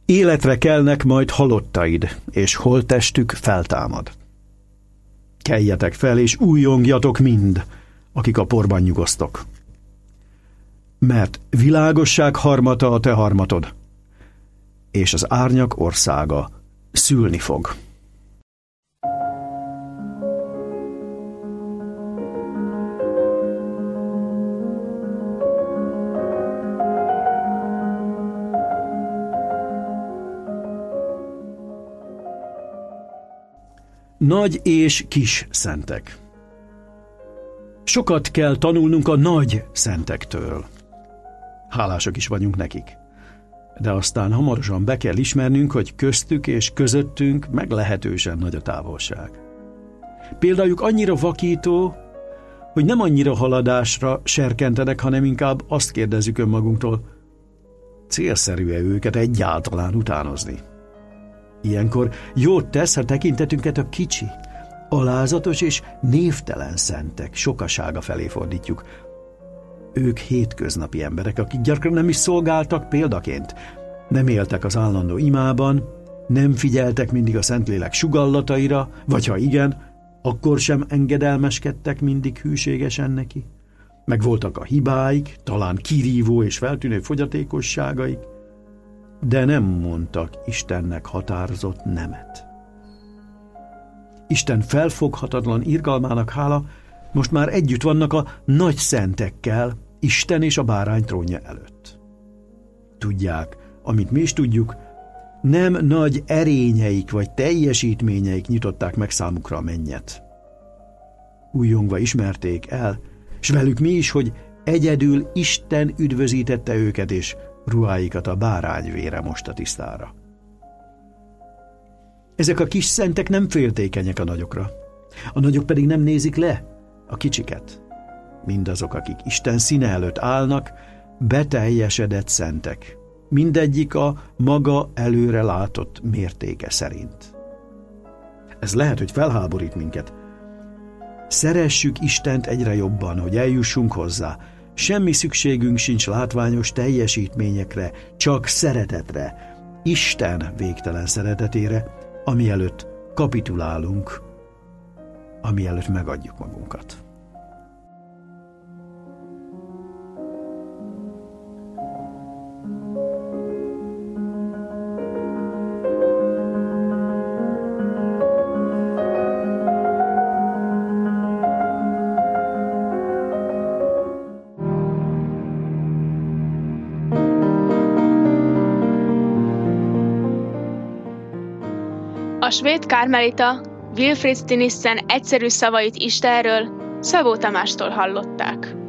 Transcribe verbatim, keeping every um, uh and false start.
Életre kelnek majd halottaid, és holttestük feltámad. Keljetek fel, és újjongjatok mind, akik a porban nyugosztok. Mert világosság harmata a te harmatod, és az árnyak országa szülni fog. Nagy és kis szentek. Sokat kell tanulnunk a nagy szentektől. Hálásak is vagyunk nekik. De aztán hamarosan be kell ismernünk, hogy köztük és közöttünk meglehetősen nagy a távolság. Példájuk annyira vakító, hogy nem annyira haladásra serkentenek, hanem inkább azt kérdezzük önmagunktól, célszerű-e őket egyáltalán utánozni? Ilyenkor jót tesz, ha tekintetünket a kicsi, alázatos és névtelen szentek sokasága felé fordítjuk. Ők hétköznapi emberek, akik gyakran nem is szolgáltak példaként, nem éltek az állandó imában, nem figyeltek mindig a Szentlélek sugallataira, vagy ha igen, akkor sem engedelmeskedtek mindig hűségesen neki. Meg voltak a hibáik, talán kirívó és feltűnő fogyatékosságaik, de nem mondtak Istennek határozott nemet. Isten felfoghatatlan irgalmának hála, most már együtt vannak a nagy szentekkel, Isten és a bárány trónja előtt. Tudják, amit mi is tudjuk, nem nagy erényeik vagy teljesítményeik nyitották meg számukra a mennyet. Újjongva ismerték el, s velük mi is, hogy egyedül Isten üdvözítette őket, és ruháikat a bárány vére mosta tisztára. Ezek a kis szentek nem féltékenyek a nagyokra, a nagyok pedig nem nézik le a kicsiket. Mindazok, akik Isten színe előtt állnak, beteljesedett szentek, mindegyik a maga előre látott mértéke szerint. Ez lehet, hogy felháborít minket. Szeressük Istent egyre jobban, hogy eljussunk hozzá. Semmi szükségünk sincs látványos teljesítményekre, csak szeretetre, Isten végtelen szeretetére, ami előtt kapitulálunk, ami előtt megadjuk magunkat. A svéd kármelita Wilfrid Stinissen egyszerű szavait Istenről Szabó Tamástól hallották.